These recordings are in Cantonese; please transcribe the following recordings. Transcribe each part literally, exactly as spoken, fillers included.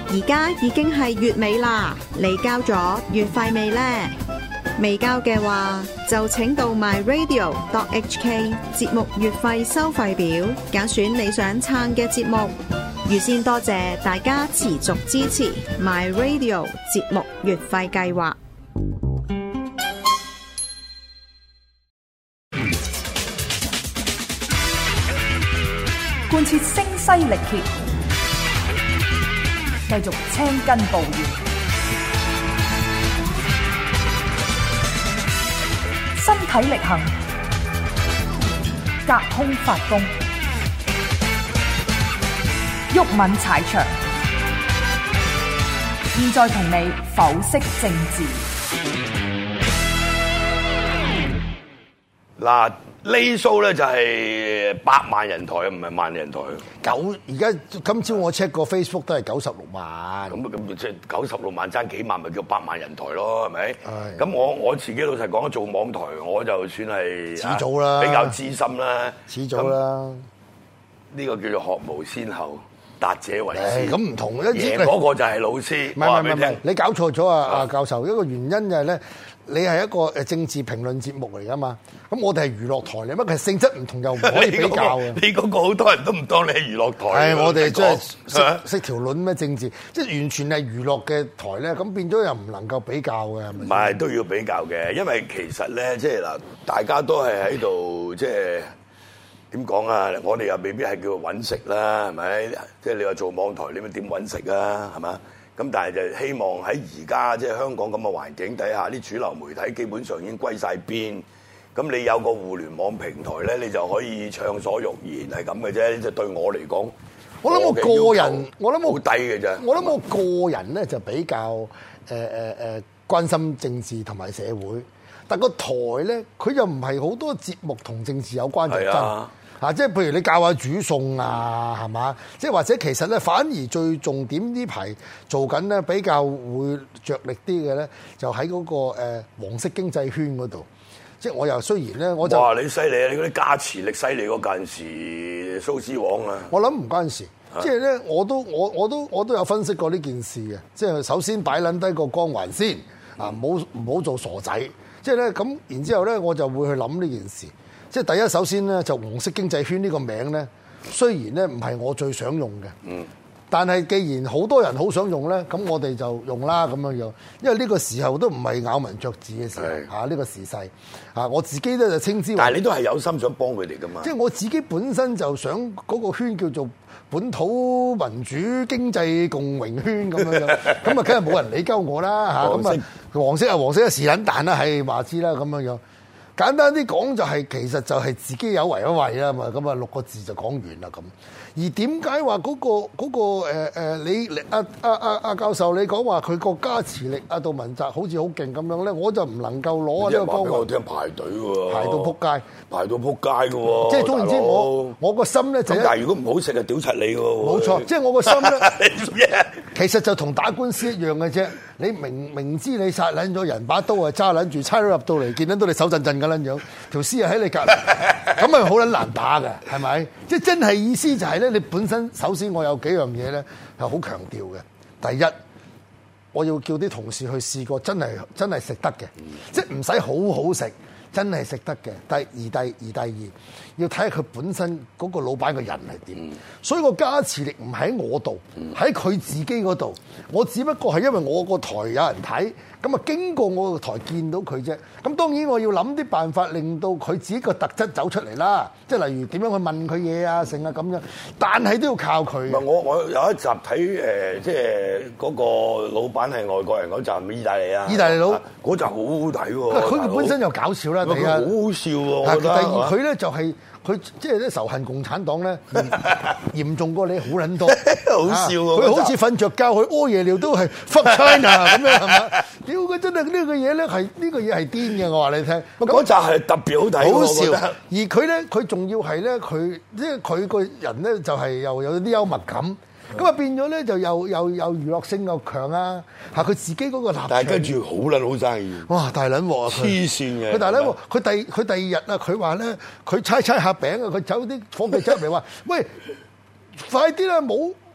而家已經係月尾啦，你交咗月費未呢？未交嘅話，就請到 my radio dot h k 節目月費收費表，揀選你想撐嘅節目。預先多謝大家持續支持 my radio 節目月費計劃。 貫徹聲嘶力竭，繼續青筋暴現，身體力行，隔空發功，毓民踩場。現在同你剖析政治。 嗱，呢 show 咧就係百萬人台啊，唔係萬人台。 九而家今朝我 check 個 Facebook 都係九十六萬。 咁咁即係九十六萬爭幾萬，咪叫百萬人台咯，係咪？ 係。 咁我我自己老實講，做網台我就算係始祖啦， 比較資深啦， 始祖啦。 呢個叫做學無先後，達者為師。 咁唔同，一贏嗰個就係老師。 唔係唔係唔係，你搞錯咗啊！啊教授，一個原因就係咧，你係一個誒政治評論節目嚟噶嘛。咁我哋係娛樂台嚟，乜佢性質唔同又唔可以比較嘅。 你嗰個好多人都唔當你係娛樂台。 係我哋即係識識條論咩政治，即係完全係娛樂嘅台咧。咁變咗又唔能夠比較嘅，係咪？ 唔係都要比較嘅，因為其實咧，即係嗱，大家都係喺度即係。點講啊？我哋又未必係叫揾食啦，係咪？即係你話做網台，你咪點揾食啊？係嘛？咁但係就希望喺而家即係香港咁嘅環境底下，啲主流媒體基本上已經歸晒邊。咁你有個互聯網平台咧，你就可以暢所欲言，係咁嘅啫。即係對我嚟講， 我諗我個人，我諗我好低嘅啫。 我諗我個人咧就比較誒誒誒關心政治同埋社會，但個台咧佢又唔係好多節目同政治有關就真。啊！即係譬如你教下煮餸啊，係嘛？即係或者其實咧，反而最重點呢排做緊咧，比較會着力啲嘅咧，就喺嗰、嗰個、呃、黃色經濟圈嗰度。即係我又雖然咧，我就哇！你犀利啊！你嗰啲加持力犀利嗰陣時，蘇絲黃啊！ 我諗唔關事，即係咧，我都我我都我都有分析過呢件事嘅。即係首先擺撚低個光環先啊，唔好唔好做傻仔。即係咧咁，然之後咧，我就會去諗呢件事。即係第一，首先咧就黃色經濟圈呢個名咧，雖然咧唔係我最想用嘅，嗯，但係既然好多人好想用咧，咁我哋就用啦咁樣樣。因為呢個時候都唔係咬文嚼字嘅時候嚇，呢是、啊呢個時勢嚇，我自己咧就稱之為。但係你都係有心想幫佢哋噶嘛？ 即係我自己本身就想嗰個圈叫做本土民主經濟共榮圈咁樣樣，咁啊梗係冇人理鳩我啦嚇，咁啊黃色啊黃色啊是撚蛋啦，係話知啦咁樣樣。簡單啲講就係、是、其實就係自己有為一為啦嘛，咁啊六個字就講完啦咁。而點解話嗰個嗰、嗰個誒、呃、你阿阿阿阿教授你講話佢個加持力阿杜汶澤好似好勁咁樣咧，我就唔能夠攞呢個光環。 我聽排隊喎， 排到撲街， 排到撲街嘅喎。 即係總言之，我我個心咧就但係如果唔好食就屌柒你喎。 冇錯，即係我個心咧，其實就同打官司一樣嘅啫。你明明知你殺撚咗人，把刀啊揸撚住，差佬入到嚟見到你手震震嘅撚樣，條屍啊喺你隔離，咁咪好撚難打嘅，係咪？即係真係意思就係咧，你本身首先我有幾樣嘢咧係好強調嘅。第一，我要叫啲同事去試過，真係真係食得嘅，嗯、即係唔使好好食，真係食得嘅。第二、第二、第二，要睇下佢本身嗰個老闆嘅人係點。嗯、所以個加持力唔喺我度，喺佢、嗯、自己嗰度。我只不過係因為我個台有人睇，咁啊經過我個台見到佢啫。咁當然我要諗啲辦法，令到佢自己個特質走出嚟啦。即係例如點樣去問佢嘢啊，成啊咁樣。但係都要靠佢。唔係我我有一集睇誒、呃，即係嗰個老闆係外國人嗰集，意大利啊， 意大利佬嗰集好好睇喎。 佢本身又搞笑啦，第一好好笑喎。我覺得第二佢咧就係、是。佢即係啲仇恨共產黨咧，嚴重過你好撚多， 好笑喎！ 佢好似瞓着覺，佢屙夜尿都係 fuck China 咁樣係嘛？屌佢真係呢個嘢咧係呢個嘢係癲嘅，我話你聽。 嗰集係特別好睇， 好笑。而佢咧，佢仲要係咧，佢即係佢個人咧就係又有啲幽默感。咁啊變咗咧就又又又娛樂性又強啊！嚇佢自己嗰個立場， 但係跟住好撚好生意。 哇！大撚鑊啊！ 黐線嘅。 佢大撚鑊，佢第佢第二日啊，佢話咧，佢猜猜下餅啊，佢走啲夥計走入嚟話：喂，快啲啦，冇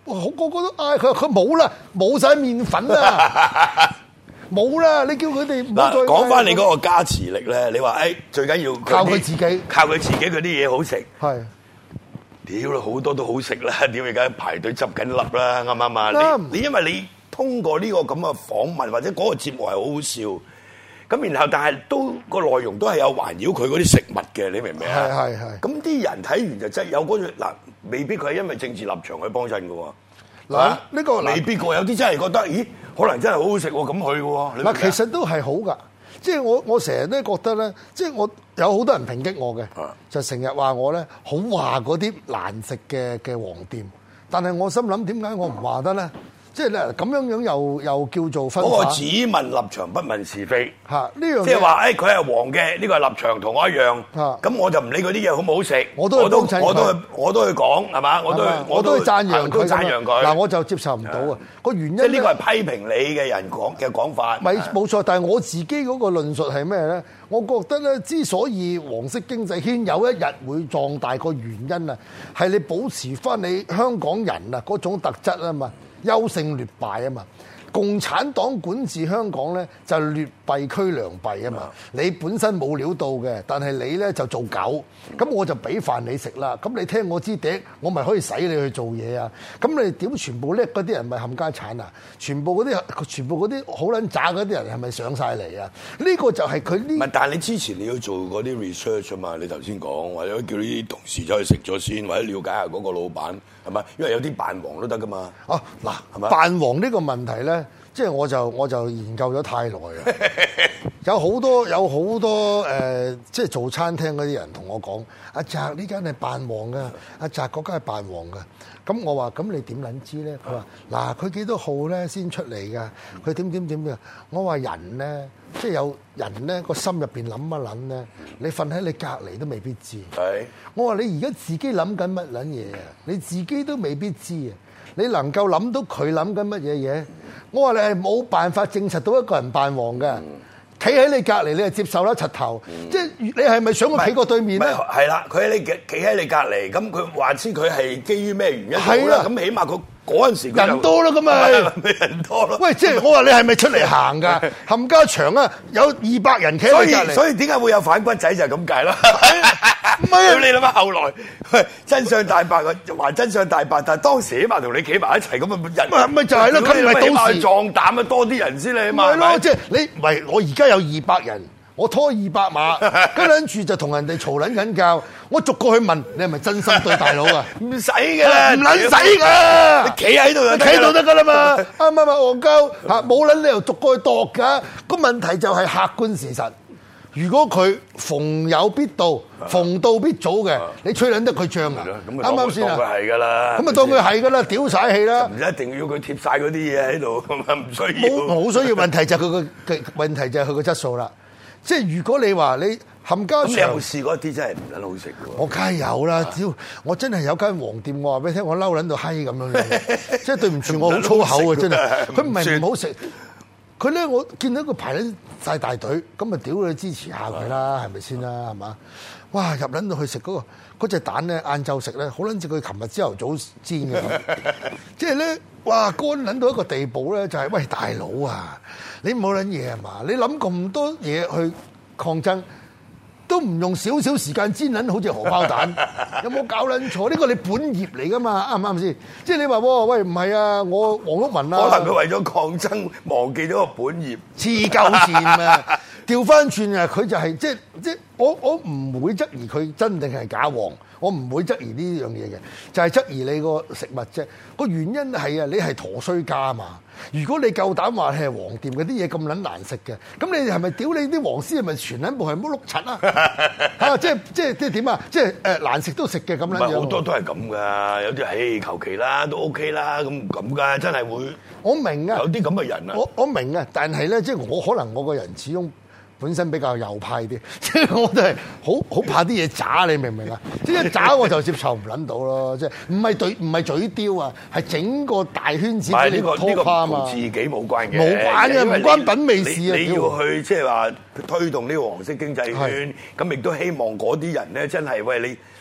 哇個個都嗌佢，佢冇啦，冇晒麵粉啦，冇啦！你叫佢哋唔好再講翻你嗰個加持力咧，你話誒最緊要靠佢自己， 靠佢自己嗰啲嘢好食。 係。 屌啦，好多都好食啦！屌而家排隊執緊粒啦，啱唔啱啊？ 啱你你因為你通過呢個咁嘅訪問或者嗰個節目係好好笑，咁然後但係都個內容都係有環繞佢嗰啲食物嘅，你明唔明啊？ 係係係。 咁啲人睇完就真係有嗰種嗱，未必佢係因為政治立場去幫襯嘅喎。 嗱，呢個未必過，有啲真係覺得，咦，可能真係好好食喎，咁去嘅喎。 嗱，其實都係好噶，即係我我成日都覺得咧，即係我有好多人抨擊我嘅， 啊、 就成日話我咧好話嗰啲難食嘅嘅黃店，但係我心諗點解我唔話得咧？即係咧咁樣樣又又叫做分化。 嗰個只問立場不問是非嚇呢樣， 即係話誒佢係黃嘅，呢個係立場同我一樣。咁我就唔理嗰啲嘢好唔好食， 我都我都我都去我都去講係嘛，我都我都去讚揚佢， 讚揚佢。 嗱我就接受唔到啊！個原因即係呢個係批評你嘅人講嘅講法。 咪冇錯，但係我自己嗰個論述係咩咧？我覺得咧，之所以黃色經濟圈有一日會壯大，個原因啊，係你保持翻你香港人啊嗰種特質啊嘛。優勝劣敗啊嘛，共產黨管治香港咧就劣幣驅良幣啊嘛。你本身冇料到嘅，但係你咧就做狗，咁我就俾飯你食啦。咁你聽我支笛，我咪可以使你去做嘢啊。咁你點全部叻嗰啲人咪冚家產啊？全部嗰啲全部嗰啲好撚渣嗰啲人係咪上晒嚟啊？呢、呢個就係佢呢。 唔係，但係你之前你要做嗰啲 research 啊嘛。你頭先講或者叫啲同事走去食咗先，或者了解下嗰個老闆。係咪？因為有啲扮黃都得噶嘛。 哦，嗱，係咪？扮黃呢個問題咧，即係我就我就研究咗太耐啦。有好多有好多誒、呃，即係做餐廳嗰啲人同我講：阿澤呢間係扮黃噶，阿澤嗰間係扮黃噶。咁我話：咁你點撚知咧？佢話：嗱，佢幾多號咧先出嚟㗎？佢點點點嘅？我話人咧，即係有人咧個心入邊諗一諗咧，你瞓喺你隔離都未必知。 係。我話你而家自己諗緊乜撚嘢啊？你自己都未必知啊！你能夠諗到佢諗緊乜嘢嘢？我話你係冇辦法證實到一個人扮黃嘅。企喺你隔離，你係接受啦，柒頭。嗯、即係你係咪想佢企過對面咧？ 係啦，佢喺你企喺你隔離，咁佢話知佢係基於咩原因好啦？咁起碼佢嗰陣時人多啦，咁咪人多咯。 喂，即係我話你係咪出嚟行㗎？冚家場啊，有二百人企喺你隔離。 所以點解會有反骨仔就係咁解啦？ 唔係啊！ 你諗下後來真相大白啊，還真相大白，但係當時起碼同你企埋一齊咁啊，人咪咪就係咯，咁咪到時壯膽啊，多啲人先你嘛。 係咯，即係你唔係我而家有二百人，我拖二百碼，跟住就同人哋嘈撚緊交，我逐個去問你係咪真心對大佬啊？ 唔使嘅， 唔撚使㗎， 你企喺度就企喺度得㗎啦嘛，啱唔啱啊？戇鳩嚇，冇撚理由逐個去度㗎。個問題就係客觀事實。如果佢逢有必到，逢到必早嘅，你吹撚得佢脹啊？啱啱先啊？ 當佢係㗎啦， 咁啊當佢係㗎啦，屌晒氣啦！ 唔一定要佢貼晒嗰啲嘢喺度，唔需要。 冇冇需要，問題就係佢個嘅問題就係佢個質素啦。即係如果你話你冚家， 咁你有冇試過一啲真係唔撚好食嘅？ 我梗係有啦，屌！我真係有間黃店，我話俾你聽，我嬲撚到閪咁樣樣，即係對唔住我好粗口啊！真係，佢唔係唔好食。佢咧，我見到佢排緊晒大隊，咁咪屌佢支持下佢啦，係咪先啦？係嘛？哇！入撚到去食嗰個嗰隻蛋咧，晏晝食咧，好撚似佢琴日朝頭早煎嘅，即係咧，哇！乾撚到一個地步咧，就係、是、喂大佬啊，你唔好撚嘢係嘛？你諗咁多嘢去抗爭，都唔用少少時間煎撚好似荷包蛋，有冇搞撚錯？呢個你本業嚟噶嘛，啱唔啱先？即係你話喂唔係啊，我黃毓民啊， 可能佢為咗抗爭忘記咗個本業， 黐鳩線啊！調翻轉啊，佢就係、是、即係即係我我唔會質疑佢真定係假黃，我唔會質疑呢樣嘢嘅，就係、是、質疑你個食物啫。個原因係啊，你係陀衰家嘛。如果你夠膽話係黃店嗰啲嘢咁撚難食嘅，咁你係咪屌你啲黃絲係咪全撚部係冇碌柒啊？嚇！即係即係即係點啊？即係誒難食都食嘅咁樣樣。 好多都係咁噶，有啲唉求其啦都 OK 啦，咁咁噶，真係會。 我明啊， 有啲咁嘅人啊。 我我明啊，但係咧，即係我可能我個人始終本身比較右派啲，即係我都係好好怕啲嘢渣，你明唔明啊？即係一渣我就接受唔撚到咯，即係唔係對唔係嘴刁啊，係整個大圈子俾你拖垮啊嘛。 同自己冇關嘅， 冇關嘅，唔關品味事啊！ 你要去即係話推動呢個黃色經濟圈，咁亦都希望嗰啲人咧真係喂你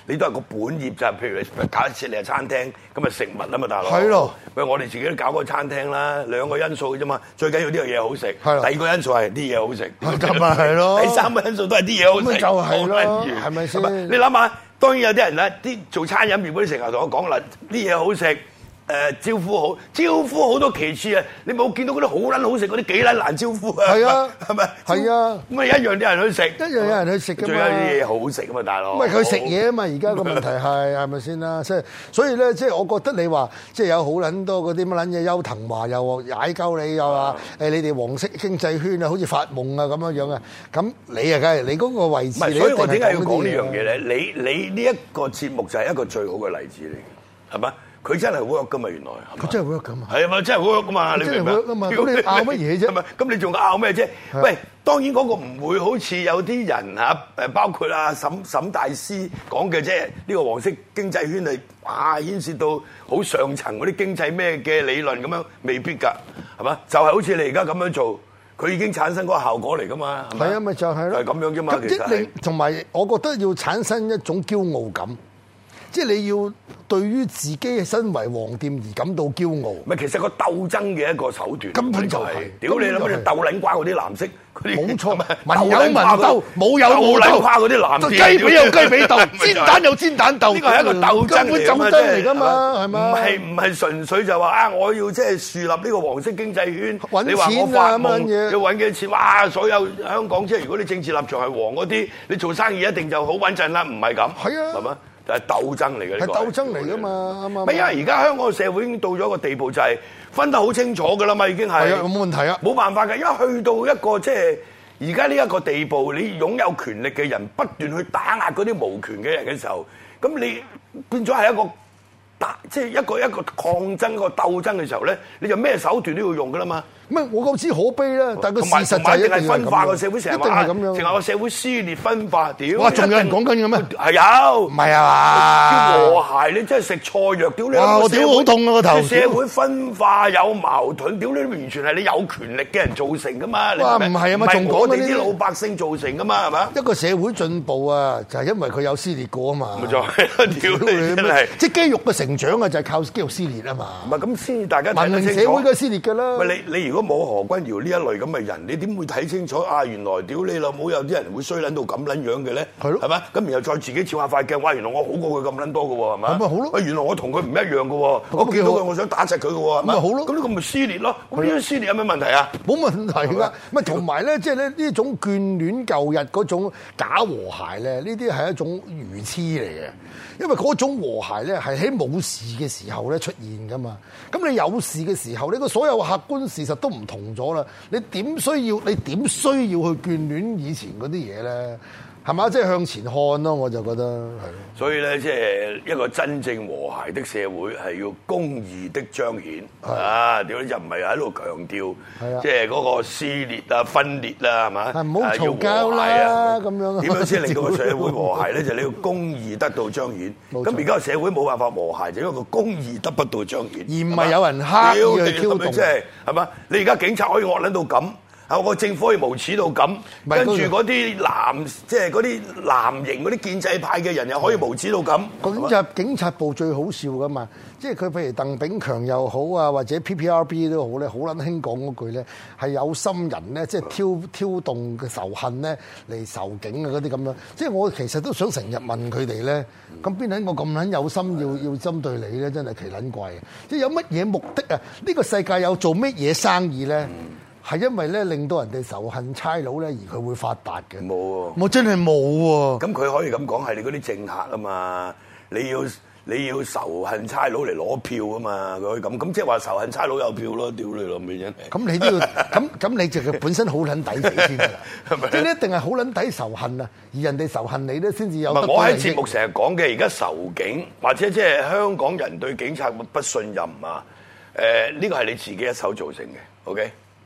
你都係個本業就係，譬如你假設你係餐廳，咁咪食物啊嘛，大佬。 係咯。 喂，我哋自己都搞個餐廳啦，兩個因素嘅啫嘛。最緊要呢樣嘢好食。 係。 第二個因素係啲嘢好食。 咁咪係咯。 第三個因素都係啲嘢好食。 咁就係咯，係咪先？ 你諗下，當然有啲人咧，啲做餐飲業嗰啲成日同我講啦，啲嘢好食。誒招呼好，招呼好多其次啊！你冇見到嗰啲好撚好食嗰啲幾撚難招呼啊？係啊，係咪？係啊，咁啊一樣啲人去食，一樣有人去食㗎嘛。最緊要啲嘢好食啊嘛，大佬。唔係佢食嘢啊嘛，而家個問題係係咪先啦？即係所以咧，即係我覺得你話即係有好撚多嗰啲乜撚嘢邱騰華又踩鳩你又話誒你哋黃色經濟圈啊，好似發夢啊咁樣樣啊，咁你啊梗係你嗰個位置，所以我點解要講呢樣嘢咧？你你呢一個節目就係一個最好嘅例子嚟嘅，係嘛？佢真係 work 噶嘛，原來佢真係 work 噶嘛，係啊嘛，真係 work 噶嘛，你明唔明？咁你拗乜嘢啫？係咪？咁你仲拗咩啫？喂，當然嗰個唔會好似有啲人嚇誒，包括啊沈沈大師講嘅啫。呢個黃色經濟圈係哇牽涉到好上層嗰啲經濟咩嘅理論咁樣，未必㗎，係嘛？就係好似你而家咁樣做，佢已經產生嗰個效果嚟㗎嘛。係啊，咪就係咯，係咁樣啫嘛。其實同埋我覺得要產生一種驕傲感。即係你要對於自己身為黃店而感到驕傲，唔係其實個鬥爭嘅一個手段，根本就係屌你諗乜鬥撚瓜嗰啲藍色，冇錯，文有文鬥，武有武鬥，嗰啲藍店，雞髀有雞髀鬥，煎蛋有煎蛋鬥，呢個係一個鬥爭嚟㗎嘛，係嘛？唔係唔係純粹就話啊，我要即係樹立呢個黃色經濟圈，你話我發夢要揾幾多錢？哇！所有香港即係如果你政治立場係黃嗰啲，你做生意一定就好穩陣啦，唔係咁，係啊，係嘛？就係鬥爭嚟嘅，係鬥爭嚟噶嘛，啱啊！因為而家香港嘅社會已經到咗一個地步，就係分得好清楚噶啦嘛，已經係。係啊，冇問題啊，冇辦法嘅，因為去到一個即係而家呢一個地步，你擁有權力嘅人不斷去打壓嗰啲無權嘅人嘅時候，咁你變咗係一個打，即係一個一個抗爭、一個鬥爭嘅時候咧，你就咩手段都要用噶啦嘛。唔係我夠知可悲啦，但係個事實就係一定係分化個社會，成日話一定係咁樣，成日個社會撕裂分化，屌！哇，仲有人講緊嘅咩？係有，唔係啊？叫和諧，你真係食錯藥，屌你！哇，我屌好痛啊個頭！社會分化有矛盾，屌你完全係你有權力嘅人造成噶嘛？哇，唔係啊嘛，仲講緊啲老百姓造成噶嘛？係嘛？一個社會進步啊，就係因為佢有撕裂過啊嘛。冇錯，屌你真係！即係肌肉嘅成長啊，就係靠肌肉撕裂啊嘛。唔係咁先，大家睇得清楚。文明社會嘅撕裂㗎啦。喂，你你如果冇何君堯呢一類咁嘅人，你點會睇清楚啊？原來屌你老母有啲人會衰撚到咁撚樣嘅咧，係咯，係嘛？咁然後再自己照下塊鏡，哇！原來我好過佢咁撚多嘅喎，係嘛？咁咪好咯？喂，原來我同佢唔一樣嘅喎，我見到佢我想打實佢嘅喎，咁咪好咯？咁呢個咪撕裂咯？咁呢個撕裂有咩問題啊？冇問題㗎，咪同埋咧，即係咧呢種眷戀舊日嗰種假和諧咧，呢啲係一種愚痴嚟嘅。因為嗰種和諧咧係喺冇事嘅時候咧出現噶嘛，咁你有事嘅時候，你個所有客觀事實都唔同咗啦，你點需要你點需要去眷戀以前嗰啲嘢咧？係嘛？即係向前看咯，我就覺得係。所以咧，即係一個真正和諧的社會係要公義的彰顯啊！屌你就唔係喺度強調，即係嗰個撕裂啊、分裂啦，係嘛？唔好嘈交啦，咁樣點樣先令到個社會和諧咧？就係你要公義得到彰顯。咁而家個社會冇辦法和諧，就因為個公義得不到彰顯，而唔係有人刻意去挑動。即係係嘛？你而家警察可以惡撚到咁。啊！個政府可以無恥到咁，跟住嗰啲藍即係嗰啲藍營嗰啲建制派嘅人又可以無恥到咁。咁就警察部最好笑噶嘛，即係佢譬如鄧炳強又好啊，或者 P P R B 都好咧，好撚興講嗰句咧，係有心人咧，即係挑挑動嘅仇恨咧嚟仇警啊嗰啲咁樣。即係我其實都想成日問佢哋咧，咁邊撚我咁撚有心要要針對你咧，真係奇撚怪嘅。即係有乜嘢目的啊？呢個世界有做乜嘢生意咧？係因為咧令到人哋仇恨差佬咧，而佢會發達嘅。冇喎，我真係冇喎。咁佢可以咁講係你嗰啲政客啊嘛，你要你要仇恨差佬嚟攞票啊嘛，佢可以咁咁即係話仇恨差佬有票咯，屌你老味真係。咁你都要咁咁你就佢本身好撚抵死先㗎啦，係咪？即係你一定係好撚抵仇恨啊，而人哋仇恨你咧先至有。唔係我喺節目成日講嘅，而家仇警或者即係香港人對警察不信任啊，誒呢個係你自己一手造成嘅 ，OK？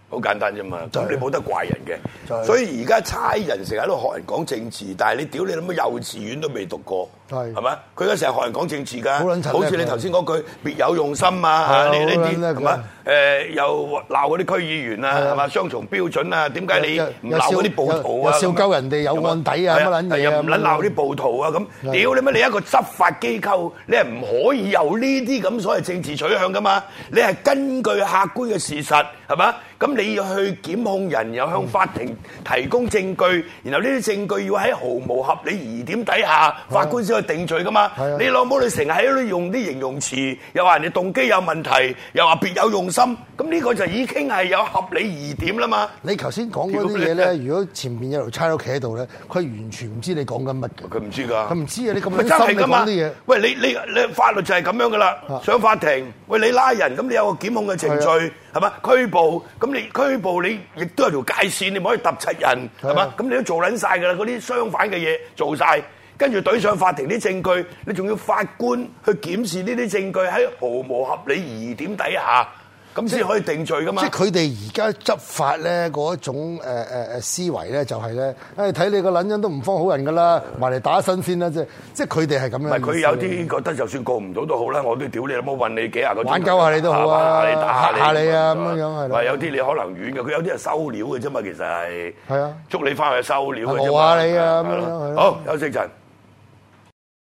好簡單啫嘛。咁你冇得怪人嘅。 係所以而家差人成日喺度學人講政治，但係你屌你諗乜幼稚園都未讀過， 係係咪？佢而家成日學人講政治㗎， 好撚柒叻好似你頭先嗰句別有用心啊， 係呢呢好撚叻啲係嘛？誒又鬧嗰啲區議員啊，係嘛？雙重標準啊，點解你唔鬧嗰啲暴徒啊？ 又笑鳩人哋有案底啊，乜撚嘢啊？ 又唔撚鬧啲暴徒啊咁，屌你乜？你一個執法機構，你係唔可以有呢啲咁所謂政治取向噶嘛？你係根據客觀嘅事實係嘛？咁你要去檢控人，又向法庭提供證據，然後呢啲證據要喺毫無合理疑點底下，法官先去定罪噶嘛？你老母你成日喺度用啲形容詞，又話人哋動機有問題，又話別有用心，咁呢個就已經係有合理疑點啦嘛。 你頭先講嗰啲嘢咧，如果前面有條差佬企喺度咧，佢完全唔知你講緊乜嘅。 佢唔知㗎， 佢唔知啊！你咁咪樣心你真係㗎嘛講啲嘢， 喂，你你你法律就係咁樣㗎啦。上法庭，喂，你拉人，咁你有個檢控嘅程序係嘛？拘捕，咁你拘捕你亦都有條界線，你唔可以揼柒人係嘛？咁你都做撚晒㗎啦，嗰啲相反嘅嘢做晒，跟住懟上法庭啲證據，你仲要法官去檢視呢啲證據喺毫無合理疑點底下，咁先可以定罪㗎嘛？ 即係佢哋而家執法咧嗰種誒誒誒思維咧，就係咧，誒睇你個撚樣都唔幫好人㗎啦，埋嚟打身先啦，即係即係佢哋係咁樣。 唔係佢有啲覺得就算告唔到都好啦，我都屌你，有冇運你幾廿個鐘頭玩鳩下你都好啊， 你打下你嚇你啊咁樣樣係咯。 話有啲你可能遠嘅，佢有啲係收料嘅啫嘛，其實係係啊， 捉你翻去收料嘅啫嘛。 訛下你啊咁樣樣係咯。 好，休息陣。